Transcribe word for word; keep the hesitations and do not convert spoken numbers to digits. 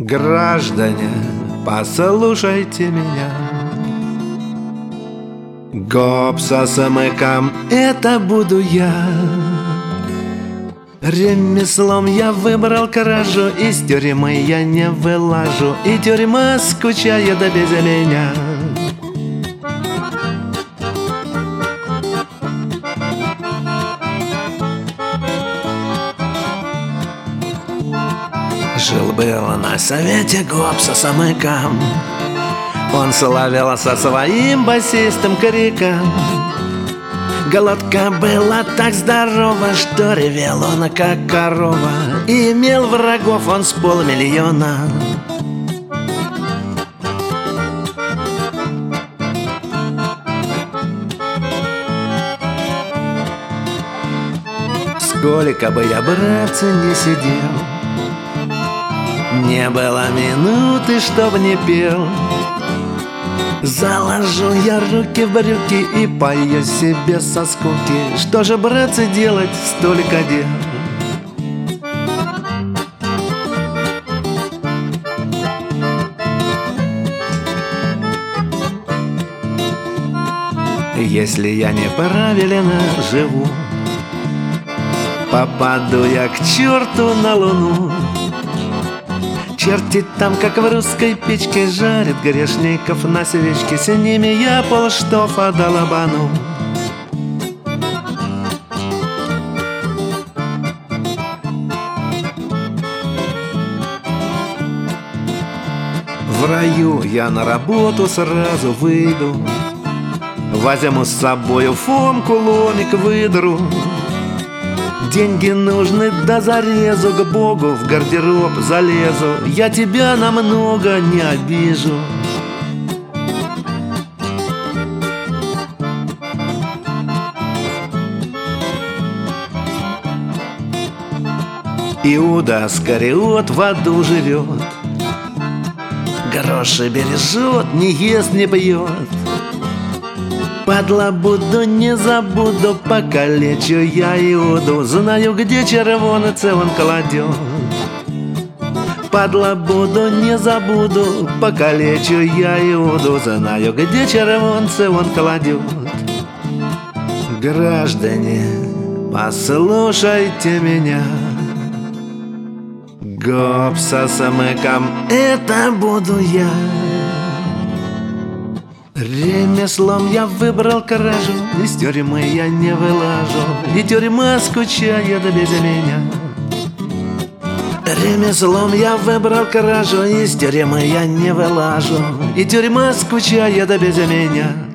Граждане, послушайте меня. Гоп со смыком, это буду я. Ремеслом я выбрал кражу, из тюрьмы я не вылажу, и тюрьма скучает без меня. Жил-был на совете гоп со смыком. Он славился своим басистым криком. Глотка была так здорова, что ревел он как корова, и имел врагов он с полмиллиона. Сколько бы я, братцы, не сидел, не было минуты, чтоб не пел. Заложу я руки в брюки и пою себе со скуки. Что же, братцы, делать, столько дел. Если я неправильно живу, попаду я к черту на луну. Черти там, как в русской печке, жарят грешников на свечке. С ними я полштофа долбану. В раю я на работу сразу выйду, возьму с собою Фомку, ломик, выдру. Деньги нужны до зарезу, к Богу в гардероб залезу. Я тебя намного не обижу. Иуда Искариот в аду живет, гроши бережет, не ест, не пьет. Падла буду, не забуду, покалечу я Иуду. Знаю, где червонце он кладет. Падла буду, не забуду, покалечу я Иуду. Знаю, где червонце он кладет. Граждане, послушайте меня. Гоп со смыком, это буду я. Ремеслом я выбрал кражу, из тюрьмы я не вылажу, и тюрьма скучает без меня. Ремеслом я выбрал кражу, из тюрьмы я не вылажу, и тюрьма скучает без меня.